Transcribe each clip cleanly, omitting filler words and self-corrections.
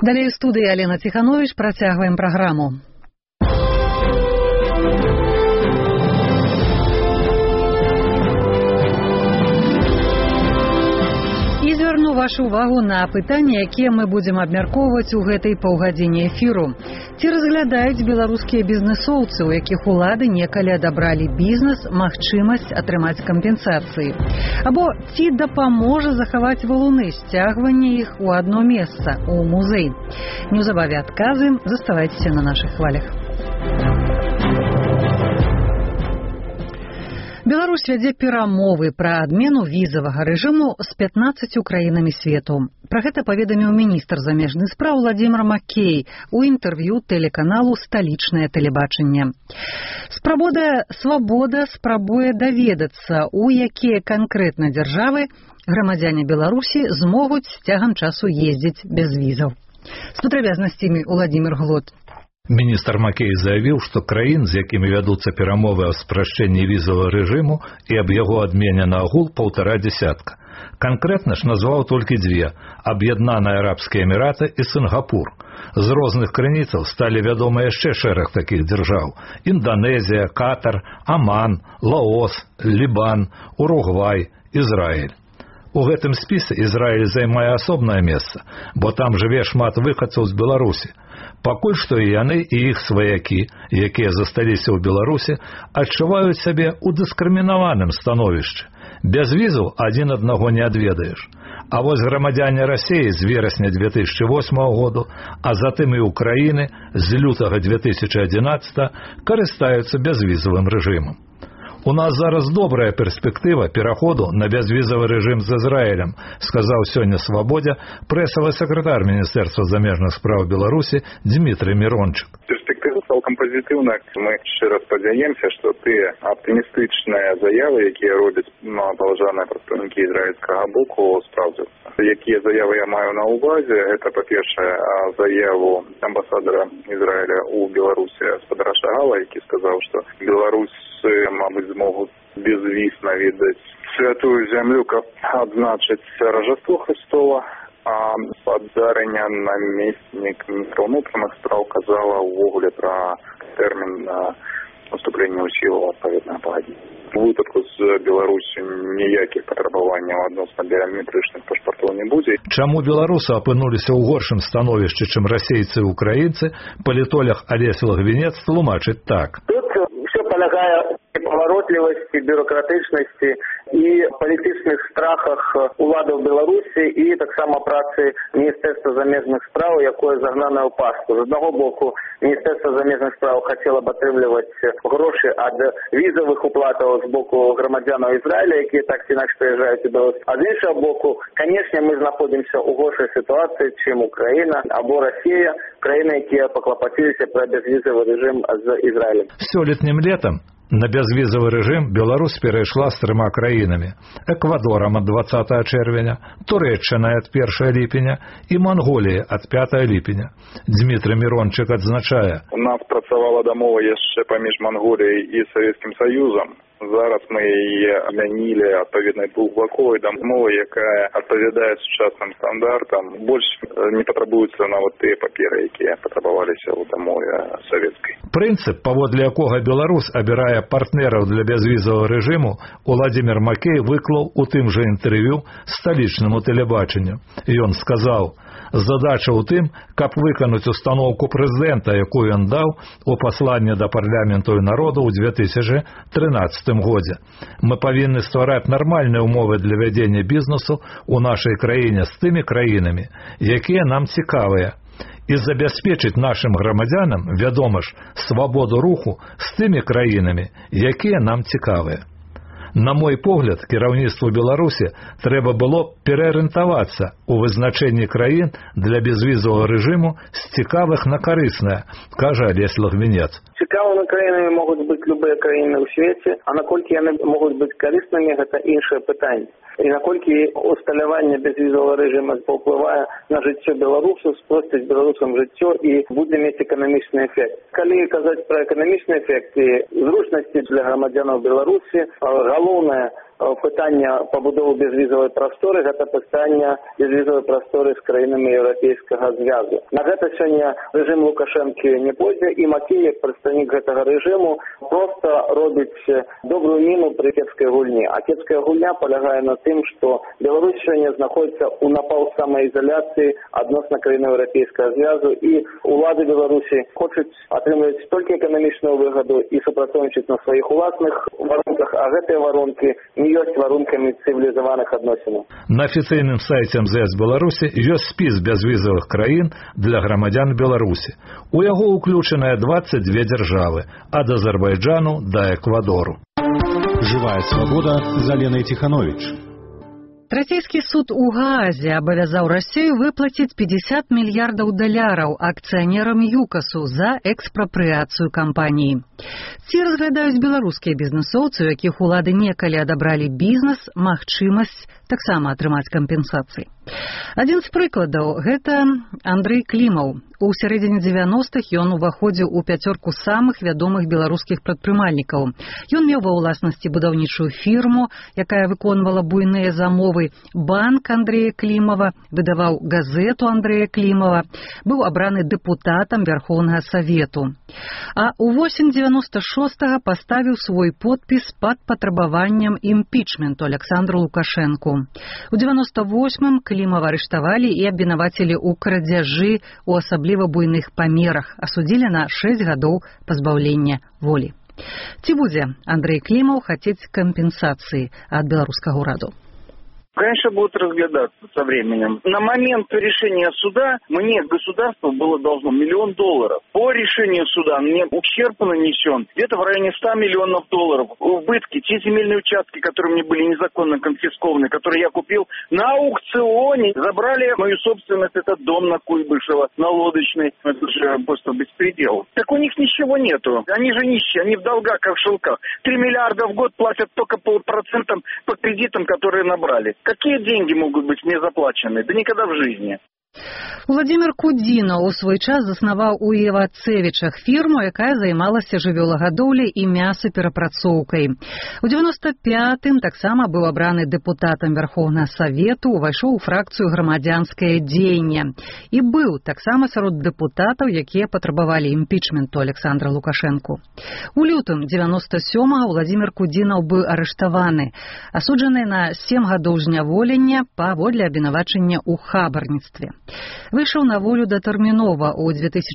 Далей у студыі Алена Ціханович, працягваем праграму. Звярну вашу увагу на пытанні, якія мы будзем абмяркоўваць у гэтай паўгадзіне эфіру. Ці разглядаюць беларускія бізнэсоўцы, у якіх улады некалі адабралі бізнес, магчымасць атрымаць кампенсацыі? Або ці дапаможа захаваць валуны, сцягванне іх у адно месца, у музей? Неўзабаве адказы, заставайцеся на нашых хвалях. Беларусь вядзе перамовы пра адмену візавага рэжыму з 15 краінамі свету. Пра гэта паведаміў міністр замежных спраў Владзімир Макей у інтэрв'ю тэлеканалу «Сталічнае тэлебачанне». Свабода спрабуе даведацца, у якія канкрэтна дзяржавы грамадзяне Беларусі змогуць з цягам часу ездзіць без візаў. З падрабязнасцямі Владзімир Глот. Міністр Макей заявіў, што краін, з якімі вядуцца перамовы о спрашчэнні візавага рэжыму і аб яго адмене на агул 1,5 десятка. Канкрэтна ж назваў толькі дзве – Аб'яднаныя Арабскія Эміраты і Сінгапур. З розных крыніцаў сталі вядомы яшчэ шэраг такіх дзяржаў – Інданезія, Катар, Аман, Лаос, Лібан, Уругвай, Ізраіль. У гэтым спісе Ізраіль займае асобнае месца, бо там жыве шмат выхадцаў з Беларусі. Пакуль што і яны, і іх сваякі, якія засталіся ў Беларусі, адчуваюць сябе ў дыскрымінаваным становішчы. Без візаў адзін аднаго не адведаеш. А вось грамадзяне Расіі з верасня 2008 году, а затым і Украіны з лютага 2011 карыстаюцца бязвізавым рэжымам. У нас зараз добрая перспектыва пераходу на бязвізавы рэжым з Ізраілем, сказаў сёння Свабодзе прэсавы сакратар Міністэрства замежных спраў Беларусі Дмітрий Мирончык. Перспектыва цалкам пазітыўная. Мы шчыра спадзяемся, што тыя аптымістычныя заявы, якія робяць паважаныя прадстаўнікі ізраільскага боку, спраўдзяцца. Якія заявы я маю на ўвазе, гэта, па-першае, заяву амбасадара Ізраіля ў Беларусі гаспадара Шагала, які сказаў, што Беларусь, мабыць, змогуць без віз наведаць святую зямлю, каб адзначыць Ражаство Христова. А падзарня намеснік міністра ўнутраных спраў казала ўвогуле пра тэрмін наступлення ў сілу адпаведнага пагаднення. У выпадку з Беларусю ніякіх патрабаванняў адносна біяметрычных пашпартоў не будзе. Чаму беларусы апынуліся ў горшым становішчы, чым расейцы і украінцы, палітолог Алесь Лагвінец тлумачыць так. Тут все палягае паваротлівасці, бюрократычнасці і палітычных страхах уладаў Беларусі і таксама працы Міністэрства замежных спраў, якое загнана ў пастку. З аднаго боку, Міністэрства замежных спраў хацела б атрымліваць грошы ад візавых уплатаў з боку грамадзянаў Ізраіля, якія так ці інакш прыязджаюць у Беларусь. А з іншага боку, канешне, мы знаходзімся ў горшай сітуацыі, чым Украіна або Расія, краіны, якія паклапаціліся пра бязвізавы рэжым з Ізраілем. Сёлетнім летам на бязвізавы рэжым Беларусь перайшла з 3 краінамі – Эквадорам ад 20 чэрвеня, Турэччынай ад 1 ліпеня і Манголіяй ад 5 ліпеня. Дмітрий Мирончык адзначае. У нас працавала дамова яшчэ паміж Манголіяй і Савецкім Саюзам. Зараз мы яе змянілі адпаведнай двухбаковай дамовай, якая адпавядае сучасным стандартам. Больш не патрабуюцца нават тыя паперы, якія патрабаваліся ў дамове савецкай. Прынцып, паводле якога Беларусь абірае партнераў для бязвізавага рэжыму, Владзімир Макей выклаў у тым жа інтэрв'ю сталічнаму тэлебачанню. Ён сказаў: задача ў тым, каб выканаць установку прэзідэнта, якую ён даў у пасланні да парламенту і народу ў 2013 годзе. Мы павінны ствараць нармальныя ўмовы для вядзення бізнесу ў нашай краіне з тымі краінамі, якія нам цікавыя, і забяспечыць нашым грамадзянам, вядома ж, свабоду руху з тымі краінамі, якія нам цікавыя. На мой погляд, кіраўніцтву Беларусі трэба было пераарыентавацца ў вызначэнні краін для бязвізавага рэжыму з цікавых на карыснае, кажа Алесь Лагвінец. Цікавымі краінамі могуць быць любыя краіны ў свеце, а наколькі яны могуць быць карыснымі, гэта іншае пытанне. І наколькі усталяванне бязвізавага рэжыма паўплывае на жыццё беларусаў, спросціць беларусам жыццё і будзе мець эканамічны эфект. Калі казаць пра эканамічны эфект і зручнасці для грамадзянаў Беларусі, галоўнае пытання пабудовы безвізавай прасторы, гэта пытання безвізавай прасторы з краінамі Еўрапейскага звязу. На гэта сёння рэжым Лукашэнкі не пойдзе, і Макей, як прадстаўнік гэтага рэжыму, проста робіць добрую міну пры кепскай гульні. А кепская гульня палягае на тым, што Беларусь сёння знаходзіцца ў напаўсамаізаляцыі адносна краін Еўрапейскага звязу, і улады Беларусі хочуць атрымліваць толькі эканамічную выгаду і супрацоўнічаць на сваіх уласных варунках, а гэтыя варункі не ёсць варункамі цывілізаваных адносінаў. На афіцыйным сайце МЗС Беларусі ёсць спіс бязвізавых краін для грамадзян Беларусі. У яго ўключаныя 22 дзяржавы, ад Азербайджану да Эквадору. Живая свобода з Аленай Тиханович. Расійскі суд у Гаазе абавязаў Расію выплаціць $50 мільярдаў акцыянерам ЮКАСу за экспрапрыяцыю кампаніі. Ці разглядаюць беларускія бізнесоўцы, у якіх улады некалі адабралі бізнес, магчымасць таксама атрымаць кампенсацыі. Адзін з прыкладаў – гэта Андрэй Клімаў. У сярэдзіне 90-х ён уваходзіў у 5 самых вядомых беларускіх прадпрымальнікаў. Ён меў ва ўласнасці будаўнічую фірму, якая выконвала буйныя замовы, банк Андрэя Клімава, выдаваў газету Андрэя Клімава, быў абраны дэпутатам Вярхоўнага Савету. А ў восень 96-го паставіў свой подпіс пад патрабаваннем імпічменту Александру Лукашэнку. У 98-м Клімава арыштавалі і абвінавацілі ў крадзяжы у асабліва буйных памерах, асудзілі на 6 гадоў пазбаўлення волі. Ці будзе Андрэй Клімаў хацець кампенсацыі ад беларускага ўраду? Конечно, будут разглядаться со временем. На момент решения суда мне государство было должно $1 миллион. По решению суда мне ущерб нанесен где-то в районе $100 миллионов. Убытки, те земельные участки, которые мне были незаконно конфискованы, которые я купил на аукционе, забрали мою собственность, этот дом на Куйбышево, на Лодочной. Это же просто беспредел. Так у них ничего нету. Они же нищие, они в долгах, как в шелках. 3 миллиарда в год платят только по процентам по кредитам, которые набрали. Какие деньги могут быть мне заплачены? Да никогда в жизни. Владзімір Кудзіна ў свой час заснаваў у Івацевічах фірму, якая займалася жывёлагадоўляй і мясаперапрацоўкай. У 95-м таксама быў абраны дэпутатам Вярхоўнага Савету, увайшоў у фракцыю «Грамадзянскае дзеянне» і быў таксама сярод дэпутатаў, якія патрабавалі імпічменту Александра Лукашэнку. У лютым 97-го Владзімір Кудзінаў быў арыштаваны, асуджаны на 7 гадоў зняволення паводле абвінавачання ў хабарніцтве. Выйшаў на волю датэрмінова ў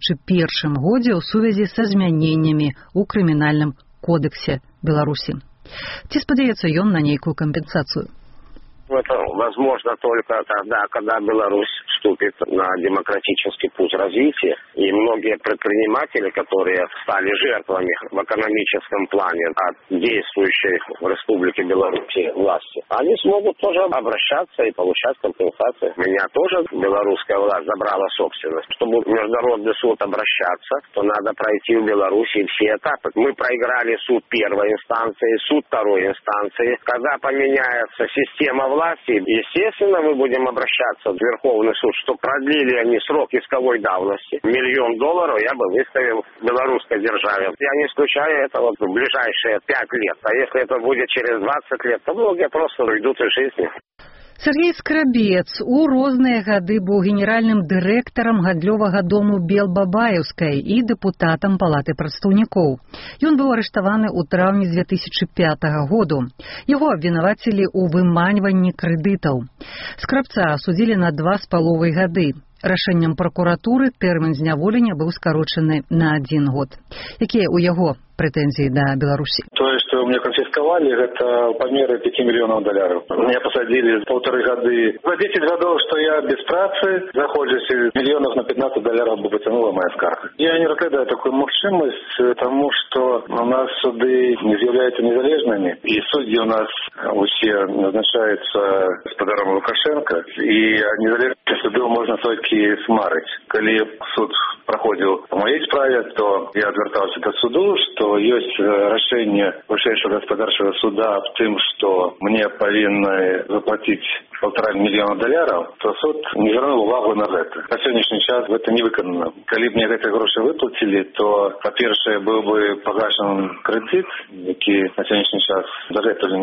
2001 годзе ў сувязі са змяненнямі ў крымінальным кодексе Беларусі. Ці спадзяецца ён на нейкую кампенсацыю? Это возможно только тогда, когда Беларусь вступит на демократический путь развития. И многие предприниматели, которые стали жертвами в экономическом плане от действующей в Республике Беларусь власти, они смогут тоже обращаться и получать компенсации. Меня тоже белорусская власть забрала собственность. Чтобы в Международный суд обращаться, то надо пройти в Беларуси все этапы. Мы проиграли суд первой инстанции, суд второй инстанции. Когда поменяется система власти, естественно, мы будем обращаться в Верховный суд, что продлили они срок исковой давности. $1 миллион я бы выставил белорусской державе. Я не исключаю этого в ближайшие 5 лет. А если это будет через 20 лет, то многие просто уйдут из жизни. Сергей Скрабец у розныя гады быў генеральным дырэктарам гандлёвага дому Белбабаеўскай і дэпутатам Палаты прадстаўнікоў. Ён быў арыштаваны ў траўні 2005 году. Яго абвінавацілі ў выманьванні крэдытаў. Скрабца асудзілі на 2,5 гады. Рашэннем пракуратуры тэрмін зняволення быў скарочаны на 1 год. Якія ў яго претензии до Беларуси? То, что мне конфисковали, это по мере $5 миллионов. Меня посадили 1,5 года. За 10 годов, что я без працы, заходжусь миллионов на $15 бы потянула моя скарга. Я не разглядаю такую махчимость, потому что у нас суды не являются незалежными, и судьи у нас все назначаются господаром Лукашенко, и незалежные суды можно только смарить. Когда суд проходил по моей справе, то я звертался до суду, что есть решение высшего господарчего суда в том, что мне повинны заплатить $1,5 миллиона, то суд не звернув увагу на это. На сегодняшний час это не виконано. Коли б мне эти гроши выплатили, то, по-перше, был бы погашен кредит, який на сегодняшний час за это не погашен.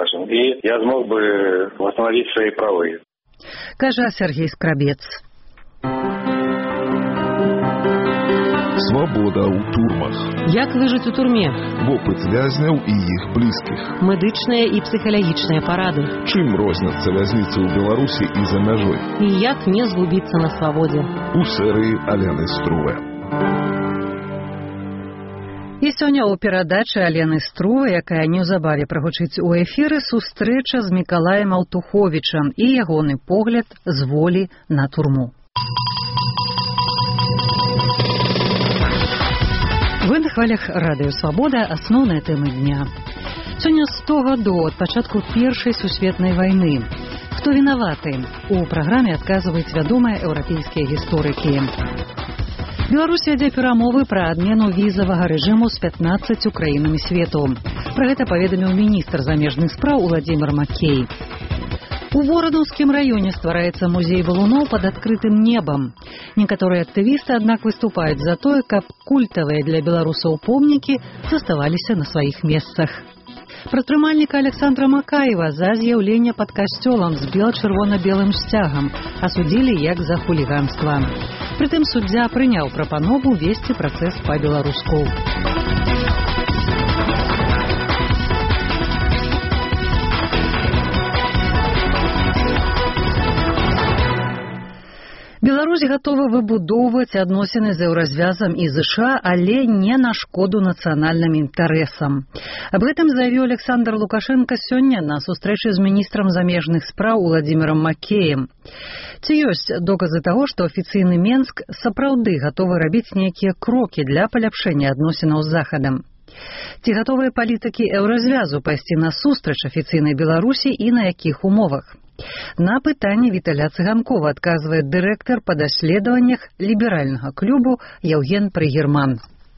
скажем, и я смог бы восстановить свои правы. Кажа Сергей Скрабец. Свабода ў турмах. Як выжыць у турме? Вопыт вязняў і іх блізкіх. Медычныя і псіхалагічныя парады. Чым розняцца вязніцы ў Беларусі і за мяжой? І як не згубіцца на свабодзе? У серыі Алены Струве. І сёння ў перадачы Алены Струве, якая неўзабаве прагучыць у эфіры, сустрэча з Мікалаем Алтуховічам і ягоны погляд з волі на турму. Вы на хвалях радыё «Свабода» асноўныя тэмы дня. Сёння 100 гадоў ад пачатку Першай сусветнай вайны. Хто вінаваты? У праграме адказваюць вядомыя еўрапейскія гісторыкі. Беларусь вядзе перамовы пра адмену візавага рэжыму з 15 краінамі свету. Пра гэта паведаміў міністр замежных спраў Уладзімір Макей. У Ворадаўскім раёне ствараецца музей валуноў пад адкрытым небам. Некаторыя актывісты, аднак, выступаюць за тое, каб культавыя для беларусаў помнікі заставаліся на сваіх месцах. Прадпрымальніка Александра Макаева за з'яўленне пад касцёлам з бела-чырвона-белым сцягам асудзілі як за хуліганства. Прытым суддзя прыняў прапанову весці працэс па-беларуску. Беларусь гатова выбудоўваць адносіны з еўразвязам і ЗША, але не на шкоду нацыянальным інтарэсам. Аб гэтым заявіў Александр Лукашенко сёння на сустрэчы з міністрам замежных спраў Уладзімірам Макеем. Ці ёсць доказы таго, што афіцыйны Менск сапраўды гатовы рабіць нейкія крокі для паляпшэння адносінаў з Захадам? Ці гатовыя палітыкі еўразвязу пайсці насустрач афіцыйнай Беларусі і на якіх умовах? На пытанне Віталя Цыганкова адказвае дырэктар па даследаваннях ліберальнага клубу Яўген Прыгерман.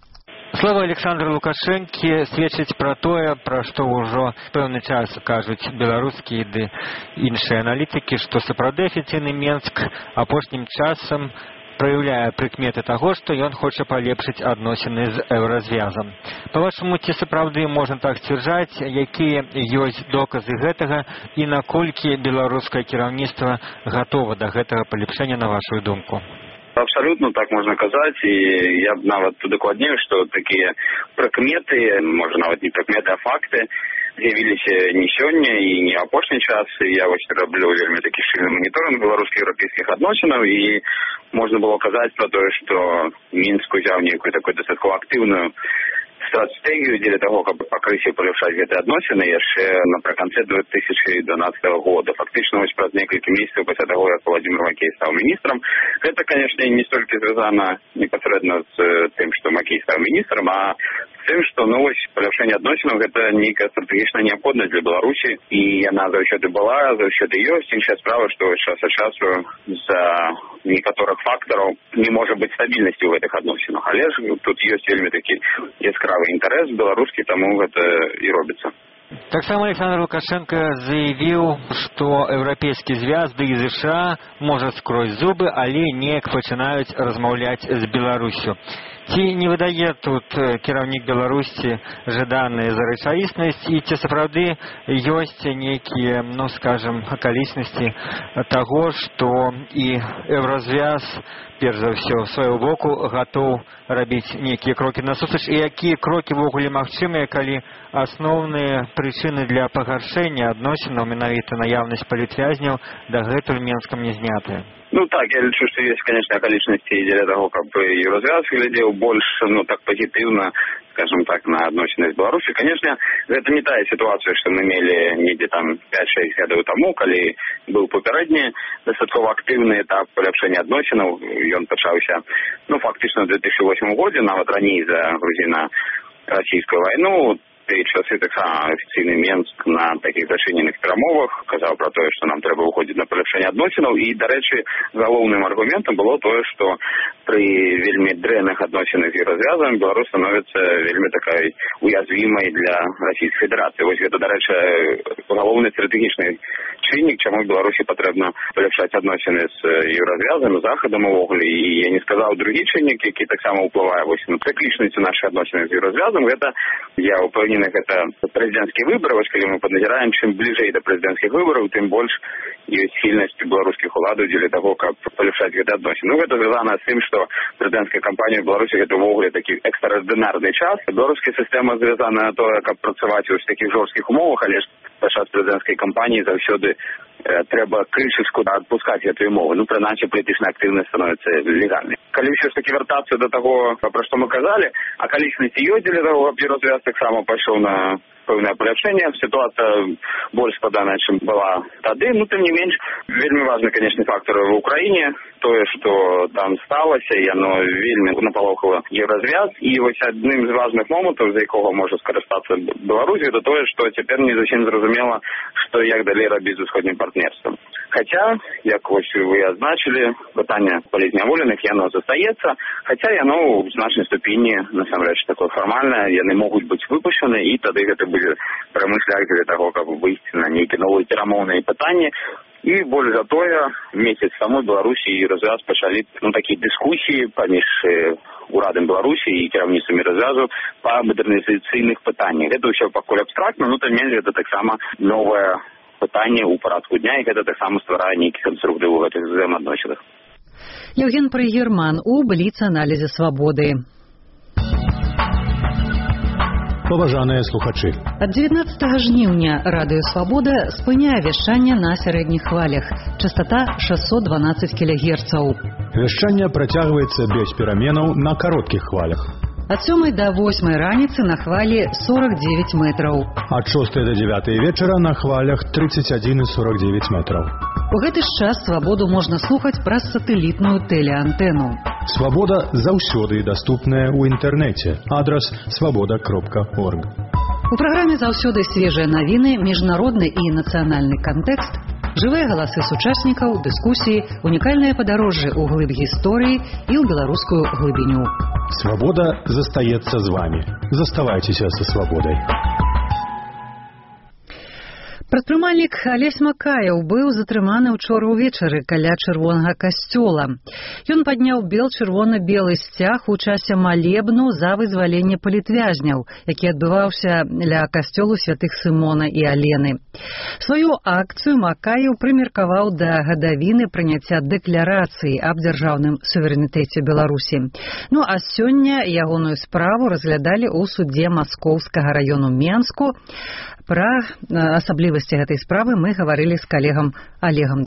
Слова Александра Лукашэнкі сведчыць пра тое, пра што ўжо пэўны час кажуць беларускія ды іншыя аналітыкі, што сапраўды афіцыйны Менск апошнім часам праяўляе прыкметы таго, што ён хоча палепшыць адносіны з еўразвязам. Па-вашаму, ці сапраўды можна так сцвярджаць, якія ёсць доказы гэтага і наколькі беларускае кіраўніцтва гатова да гэтага палепшэння, на вашу думку? Абсолютно так можно казаць, і я б нават удакладніў, што такія прыкметы, можа нават не прыкметы, а факты, з'явіліся не сёння і не апошні час. Я вось раблю вельмі такі шчыльны маніторынг беларуска-еўрапейскіх адносінаў, і можна было казаць пра тое, што Мінск узяў нейкую такую дастаткова актыўную стратэгію дзеля таго, каб пакрысе паляпшаць гэтыя адносіны яшчэ напрыканцы 2012 года. Фактычна вось праз некалькі месяцаў пасля таго, як Уладзімір Макей стаў міністрам. Гэта, канешне, не столькі звязана непасрэдна з тым, што Макей стаў міністрам, а з тым, што паляпшэнне адносінаў гэта нейкая стратэгічная неабходнасць для Беларусі, і яна заўсёды была, заўсёды ёсць. Іншая справа, што час ад часу з-за некаторых фактараў не можа быць стабільнасці ў гэтых адносінах. Але ж тут ёсць вельмі такі яскравы інтарэс беларускі, таму гэта і робіцца. Таксама Александр Лукашенко заявіў, што еўрапейскі звяз ды і ЗША можа скрозь зубы, але неяк пачынаюць размаўляць з Беларусю. Ці не выдае тут кіраўнік Беларусі жаданыя за рэчаіснасць, і ці сапраўды ёсць нейкія, скажам, акалічнасці таго, што і еўразвяз, перш за ўсё, свайго боку гатоў рабіць нейкія крокі насустрач, і якія крокі ввогуле магчымыя, калі асноўныя прычыны для пагаршэння адносінаў, менавіта наяўнасць палітвязняў, дагэтуль Менскам не знятыя? Так, я лічу, што ёсць, конечно, акалічнасці дзеля таго, каб еўразвяз глядзеў больш, так пазітыўна, скажем так, на адносіны з Беларусі. Конечно, гэта не тая сітуацыя, што мы мелі недзе там 5-6 гадоў таму, калі быў папярэдні дастаткова актыўны этап паляпшэння адносінаў. Ён пачаўся, фактычна ў 2008 годзе, нават раней за грузіна-расійскую вайну. І часы таксама афіцыйны Менск на такіх зачыненых перамовах казаў пра тое, што нам трэба выходзіць на паляпшэнне адносінаў. І, дарэчы, галоўным аргументам было тое, што пры вельмі дрэнных адносінах з еўразвязам Беларусь становіцца вельмі такой уязвімай для Расійскай Федэрацыі. Вось гэта, дарэчы, галоўны стратэгічны чыннік, чаму Беларусі патрэбна паляпшаць адносіны з еўразвязам, захадам увогуле. І я не сказаў другі чыннік, які таксама ўплывае вось на цыклічнасць нашай адносіны з еўразвязам. Гэта, я ўпэўнены, гэта прэзідэнцкія выбары. Вось калі мы падназіраем, чым бліжэй да прэзідэнцкіх выбараў, тым больш ёсць схільнасць беларускіх уладаў дзеля таго, каб паляпшаць гэты адносіны. Гэта звязана з тым, што прэзідэнцкая кампанія ў Беларусі гэта ўвогуле такі экстраардынарны час. Беларуская сістэма звязана на тое, каб працаваць у такіх жорсткіх умовах, але ж падчас прэзідэнцкай кампаніі заўсёды трэба крышачку адпускаць гэтыя умовы. Ну, прынамсі, палітычная актыўнасць становіцца легальнай. Калі ўсё ж такі вяртацца да таго, пра што мы казалі, акалічнасці ёсць дзеля таго, каб еўразвяз таксама пайшоў на пэўнае паляпшэнне. Сітуацыя больш складаная, чым была тады. Ну, тым не менш, вельмі важны, канечне, фактор в Украіне. Тое, што там сталася, яно вельмі напалохала еўразвяз. І вось адным з важных момантаў, з якога можа скарыстацца Беларусь, гэта тое, што цяпер не зусім зразумела, што як далей рабіць з усходнім партнерствам. Хаця, як вось вы азначылі, пытанне палітзняволеных, яно застаецца, хаця яно ў значнай ступені, насамрэч, такое фармальнае, яны могуць быць выпушчаны, і тады гэта будзе прамышляць для таго, каб выйсці на нейкія новыя перамоўныя пытанні. І больш за тое, месяц таму Беларусі і развяз пачалі такія дыскусіі паміж урадам Беларусі і кіраўніцтвам развязу па мадэрнізацыйных пытаннях. Гэта ўсё пакуль абстрактна, ну, тым не менш, гэта таксама новае пытанне ў парадку дня, і гэта таксама стварае нейкі канструктыў у гэтых взаемаадносінах. Евген Прыгерман у бліц-аналізе «Свабоды». Паважаныя слухачы. Ад 19 жніўня радыё «Свабода» спыняе вяшчанне на сярэдніх хвалях. Частота 612 кГц. Вяшчанне працягваецца без пераменаў на кароткіх хвалях. Ад 7 до 8 раніцы на хвалі 49 метраў. Ад 6 до 9 вечара на хвалях 31,49 метраў. У гэты ж час «Свабоду» можна слухаць праз сатэлітную тэлеантэну. «Свабода» заўсёды даступная ў інтэрнэце. Адрас свабода.орг. У праграме заўсёды свежыя навіны, міжнародны і нацыянальны кантэкст, жывыя галасы сучаснікаў, дыскусіі, унікальныя падарожжы ў глыб гісторыі і ў беларускую глыбіню. «Свабода» застаецца з вамі. Заставайцеся са «Свабодай». Прадпрымальнік Алесь Макаеў быў затрыманы ўчора ўвечары каля чырвонага касцёла. Ён падняў чырвона-белы сцяг у часе малебну за вызваленне палітвязняў, які адбываўся ля касцёлу святых Сымона і Алены. Сваю акцыю Макаеў прымеркаваў да гадавіны прыняцця дэкларацыі аб дзяржаўным суверэнітэце Беларусі. Ну а сёння ягоную справу разглядалі ў судзе Маскоўскага раёну Менску. Пра асаблівасці гэтай справы мы гаварылі з калегам Олегам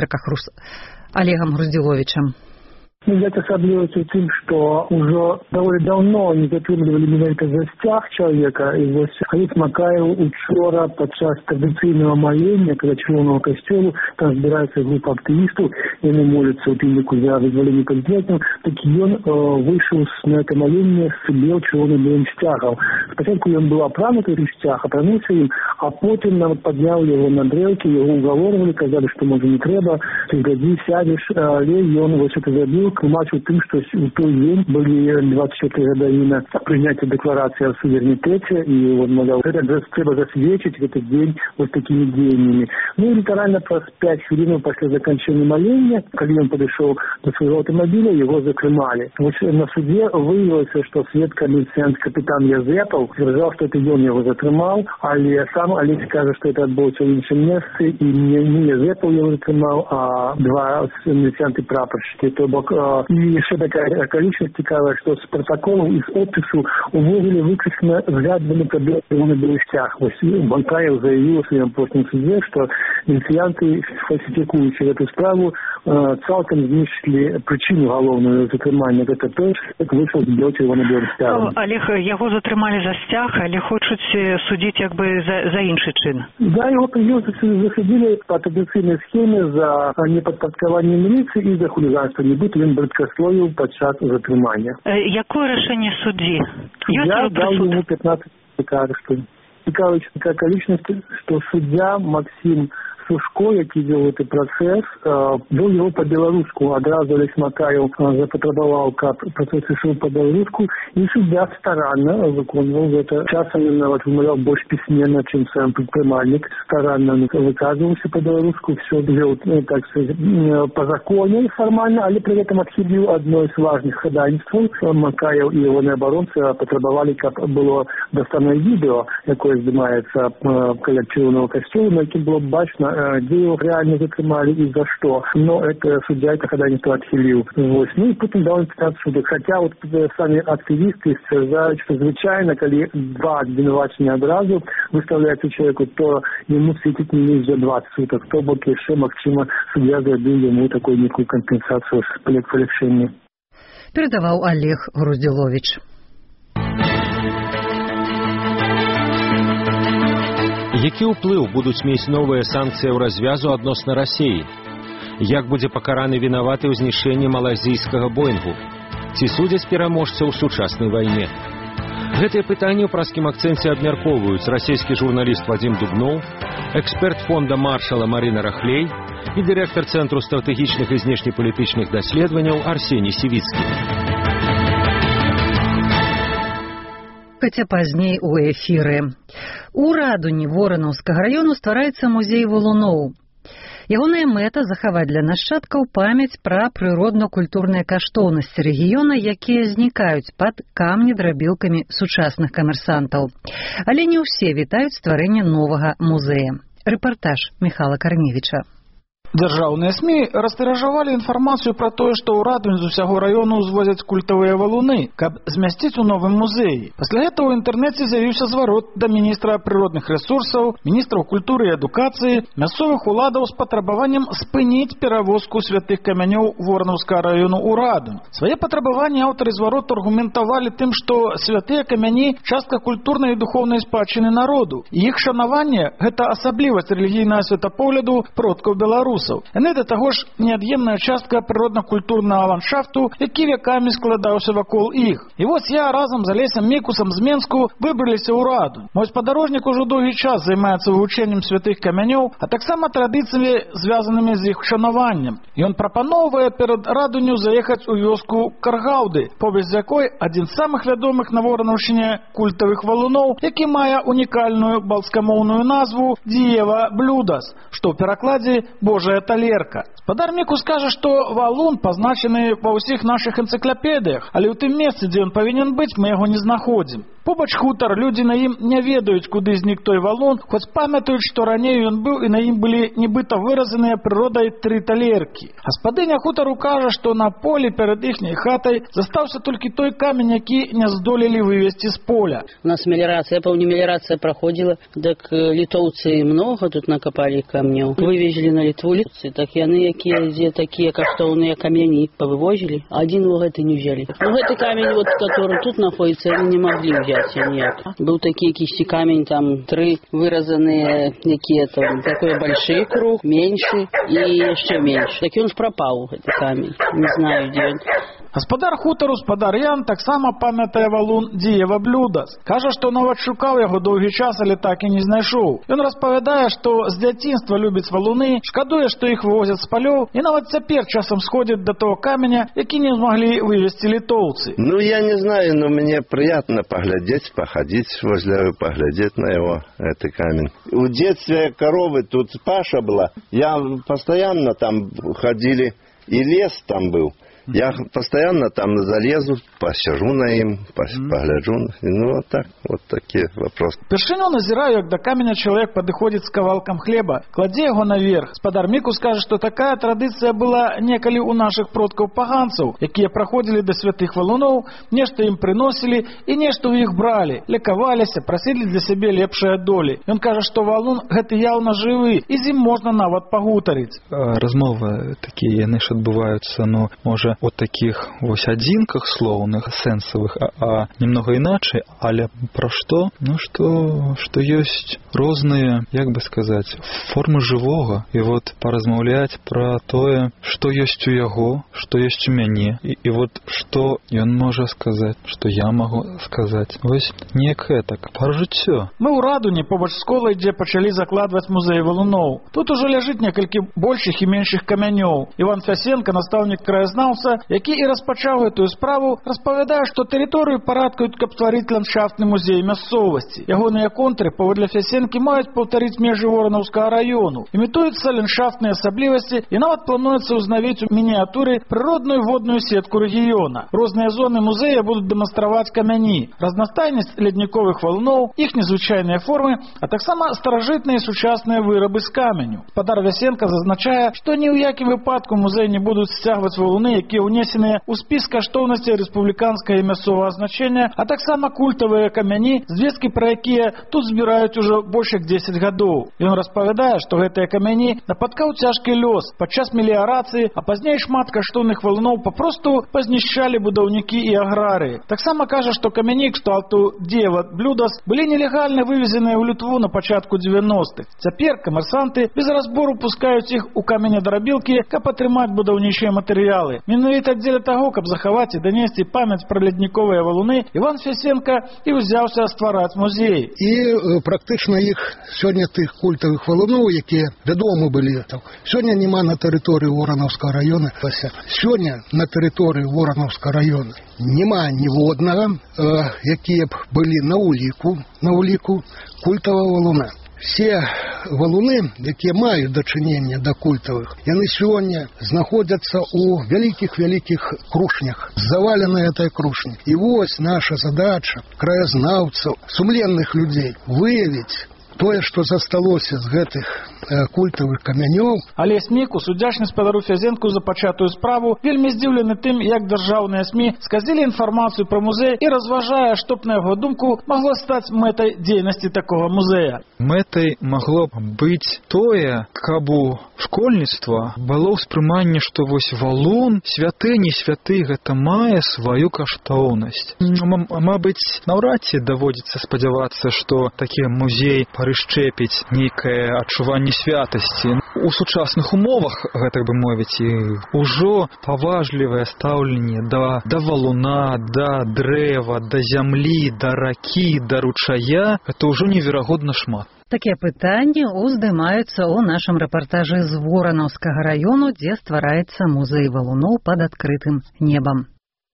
Груздзіловічам. Гэта асаблівасць у тым, што ўжо даволі даўно не затрымлівалі менавіта за сцяг чалавека. І вось Алесь Макаеў учора падчас традыцыйнага малення каля чырвонага касцёлу, там збіраецца група актывістаў, яны моляцца ў тым ліку за вызваленне палітвязняў, так ён выйшаў на гэта маленне з чырвона-белым сцягам. Спачатку ён быў апрануты сцяг, апрануўся ім, а потым нават падняў яго на дрэўкі, яго ўгаворвалі, казалі, што можа не трэба, ты гадзі, сядзеш, але ён вось гэта забіў, тлумачыў тым, што у той дзень былі 24 гадавіна прыняцця дэкларацыі о суверэнітэце, і мовляў, гэта трэба засведчыць гэты дзень вось такімі дзеяннямі. Ну і літаральна праз 5 хвілінаў пасля заканчэння малення, калі ён падышоў да свайго аўтамабіля, яго затрымалі. Вось на судзе выявілася, што сведка-міліцыянт капітан Язэпаў сцвярджаў, што это ён яго затрымаў, але сам Алесь кажа, што это адбылося ў іншым месцы, і не Язэпаў яго затрымаў, а два міліцыянты-прапаршчыкі. То бок і яшчэ такая акалічнасць цікавая, што з пратаколаў і з опісу увогуле выключна згадваны пра чырвона-белы сцяг. Вось Макаеў заявіў у сваім апошнім судзе, што міліцыянты, фальсіфікуючы гэту справу, цалкам знішчылі прычыну галоўную затрымання. Гэта тое, як выйшаў з чырвона-белым сцягам. Олег, яго затрымалі за сцяг, але хочуць судзіць як бы за іншы чын. Да, яго засудзілі па традыцыйнай схеме за непадпарадкаванне міліцыі і за хуліганства. Нібыта ён браткасловіў падчас затрымання. Якое рашэнне суддзі? Я даў ему 15 арышту. Цікавая такая акалічнасць, што суддзя Максім Сушко, які вел этот процесс, вел его по-белоруску. Одразу Олег Макарев запатрабовал, как процесс решил по-белоруску, и судья старанно выполнил это. Часом он вымовлял больше письменно, чем сам предпринимальник. Старанно выказывался по-белоруску, все вел, так сказать, по закону формально, але при этом отхилил одно из важных ходайств. Макарев и его оборонцы потребовали, как было доставное видео, якое снимается коллективного костюма, на яким было бачно, где его реально затримали и за что. Но это судья это ходайство отхилил. Вот. Ну и потом дал 15 суток. Хотя вот сами активисты стверджают, что звичайно, когда два обвинувачения одразу выставляется человеку, то ему светит не меньше 20 суток. То бок еще, максимум, судья забил ему такую некую компенсацию с полегчением. Передавал Олег Груздилович. Які ўплыў будуць мець новыя санкцыі ў развязу адносна Расіі? Як будзе пакараны вінаваты ў знішчэнні малайзійскага Боінгу? Ці судзяць пераможцаў у сучаснай вайне? Гэтыя пытанні ў праскім акцэнце абмяркоўваюць расійскі журналіст Вадзім Дубноў, эксперт фонда Маршала Марына Рахлей і дырэктар Цэнтру стратэгічных і знешнепалітычных даследаванняў Арсеній Сівіцкі. Хаця пазней у эфіры. У Радуні Воранаўскага раёну ствараецца музей валуноў. Ягоная мэта – захаваць для нашчадкаў памяць пра прыродна-культурныя каштоўнасці рэгіёна, якія знікаюць пад камні-драбілкамі сучасных камерсантаў. Але не ўсе вітаюць стварэнне новага музея. Рэпартаж Міхала Карневіча. Дзяржаўныя СМІ растыражавалі інфармацыю пра тое, што ў Радунь з усяго раёну ўзвозяць культавыя валуны, каб змясціць у новым музеі. Пасля гэтага ў інтэрнэце з'явіўся зварот да міністра прыродных рэсурсаў, міністраў культуры і адукацыі, мясцовых уладаў з патрабаваннем спыніць перавозку святых камянёў Воранаўскага раёну ў Радунь. Свае патрабаванні аўтары звароту аргументавалі тым, што святыя камяні – частка культурнай і духоўнай спадчыны народу. І іх шанаванне – гэта асаблівасць рэлігійнага светапогляду продкаў беларусаў. Яны да таго ж неад'емная частка прыродна-культурнага ландшафту, які векамі складаўся вакол іх. І вось я разам з Алесем Мікусам з Менску выбраліся ў Радунь. Мой спадарожнік ужо доўгі час займаецца вывучэннем святых камянёў, а таксама традыцыямі, звязанымі з іх шанаваннем. Ён прапаноўвае перад Радунню заехаць у вёску Каргаўды, побач з якой адзін з самых вядомых на Воранаўшчыне культавых валуноў, які мае унікальную балцкамоўную назву Дзіева Блюдас, што ў перакладзе Божая талерка. Спадар Мікус скажа, што валун пазначаны ва ўсіх нашых энцыклапедыях, але ў тым месцы, дзе ён павінен быць, мы яго не знаходзім. Побач хутар, людзі на ім не ведаюць, куды знік той валун, хоць памятаюць, што раней ён быў і на ім былі нібыта выразаныя прыродай 3 талеркі. Гаспадыня хутару кажа, што на полі перад іхняй хатай застаўся толькі той камень, які не здолелі вывезці з поля. У нас мелиорация, я помню, мелиорация проходила, так литовцы много тут накопали камней. Вывезли на Литву литовцы, так яны якія такие каштоўныя камяні повывозили, а один вот это не взяли. Ну, этот камень, вот, который тут находится, они не могли взять. Нет. Был такие кисти камень, там 3 выразанные какие-то, такой большой круг, меньше и еще меньше. Так он пропал, этот камень. Не знаю, где он. Гаспадар хутару спадар Ян таксама памятае валун Дзіева Блюдас. Кажа, што нават шукаў яго доўгі час, але так і не знайшоў. Ён распавядае, што з дзяцінства любіць валуны, шкадуе, што іх вывозяць з палёў, і нават цяпер часам сходзіць да того каменя, які не змаглі вывезці літоўцы. Ну, я не знаю, но мне приятно поглядеть, походить возле, поглядеть на его, этот камень. В детстве коровы тут паша была, я постоянно там ходили, и лес там был. Я постоянно там залезу, посижу на им, погляджу. Ну, вот так, вот такие вопросы. Першыню назіраю, як да каменя чалавек падыходзіць з кавалкам хлеба, кладзе яго наверх. Спадар Мікус скажа, што такая традыцыя была некалі ў нашых продкаў паганцаў, якія праходзілі да святых валуноў, нешта ім прыносілі і нешта ў іх бралі, лекаваліся, прасілі для сябе лепшыя долі. Ён кажа, што валун гэты яўна жывы, і з ім можна нават пагутарыць. Размовы такія, яны ж адбываюцца, ну, можа, о таких вось адзінках слоўных, сэнсавых, а немного іначай, але пра што? Ну, што ёсць розныя, як бы сказаць, формы жывога, і вот паразмаўляць пра тое, што ёсць у яго, што ёсць у мяне, і вот што ён можа сказаць, што я магу сказаць. Вось неяк гэтак, пра жыццё. Мы ў Радуні побач з школай, дзе пачалі закладваць музей валуноў. Тут ужо ляжыць некалькі большых і меншых камянёў. Іван Фясенка, настаўнік краязнаўца, які і распачаў гэтую справу, распавядае, што тэрыторыю парадкаюць, каб стварыць ландшафтны музей мясцовасці. Ягоныя контуры, паводле Фясенкі, маюць паўтарыць межы Воранаўскага раёну. Імітуюцца ландшафтныя асаблівасці і нават плануецца ўзнавіць у мініятуры прыродную водную сетку рэгіёна. Розныя зоны музея будуць дэманстраваць камяні, разнастайнасць ледніковых валуноў, іх незвычайныя формы, а таксама старажытныя сучасныя вырабы з каменю. Спадар Фясенка зазначае, што ні ў якім выпадку музей не будуць сцягваць валуны, якія ўнесеныя ў спіс каштоўнасцей рэспубліканскага і мясцовага значэння, а таксама культавыя камяні, звесткі пра якія тут збіраюць ужо больш як 10 гадоў. Ён распавядае, што гэтыя камяні напаткаў цяжкі лёс падчас меліярацыі, а пазней шмат каштоўных валуноў папросту пазнішчалі будаўнікі і аграрыі. Таксама кажа, што камяні кшталту Дева Блюдас былі нелегальна вывезеныя ў Літву на пачатку 90-х. Цяпер камерсанты без разбору пускаюць іх у каменедарабілкі, каб атрымаць будаўнічыя матэрыялы. Менавіта дзеля таго, каб захаваць і данесці памяць пра ледніковыя валуны, Іван Фясенка і ўзяўся ствараць музей. І практычна іх сёння тых культавых валуноў, якія вядомы былі, сёння няма на тэрыторыі Воранаўскага раёна. Сёння на тэрыторыі Воранаўскага раёна няма ніводнага, якія б былі на ўліку культавага валуна. Все валуны, якія маюць дачыненне да культавых, яны сёння знаходзяцца ў вялікіх крушнях, заваленыя этой крушні. І вось наша задача краязнаўцаў, сумленных людзей выявіць тое, што засталося з гэтых культавых камянёў. Але СМІ-ку, судзячны спадару Фясенку за пачатую справу, вельмі здзіўлены тым, як дзяржаўныя СМІ сказілі інфармацыю пра музей і разважае, што б, на яго думку, магло стаць мэтай дзейнасці такога музея. Мэтай магло б быць тое, каб у школьніцтва было ўспрыманне, што вось валун, святы, не святы, гэта мае сваю каштоўнасць. Мабыць, наўрад ці даводзіцца спадзявацца, што такі музей прышчэпіць нейкае адчуванне святасці. У сучасных умовах, гэтак бы мовіць, ужо паважлівае стаўленне да валуна, да дрэва, да зямлі, да ракі, да ручая, гэта ўжо неверагодна шмат. Такія пытанні уздымаюцца ў нашым рэпартажы з Воранаўскага раёну, дзе ствараецца музей валуноў пад адкрытым небам.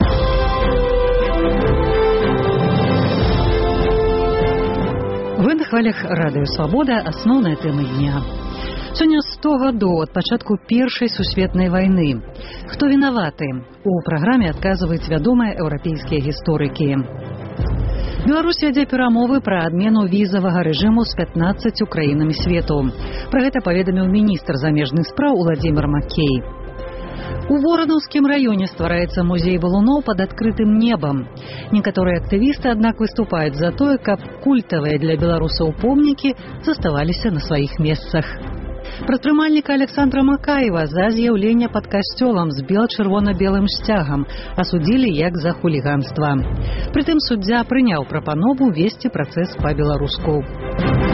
Вы на хвалях Радыё Свабода, асноўная тэма дня. Сёння 100 гадоў ад пачатку Першай сусветнай вайны. Хто вінаваты? У праграме адказваюць вядомыя еўрапейскія гісторыкі. Беларусь вядзе перамовы пра адмену візавага рэжыму з 15 краінамі свету. Пра гэта паведаміў міністр замежных спраў Уладзімір Макей. У Воранаўскім раёне ствараецца музей валуноў пад адкрытым небам. Некаторыя актывісты, аднак, выступаюць за тое, каб культавыя для беларусаў помнікі заставаліся на сваіх месцах. Прадпрымальніка Александра Макаева за з'яўленне пад касцёлам з бела-чырвона-белым сцягам асудзілі як за хуліганства. Прытым суддзя прыняў прапанову весці працэс па-беларуску.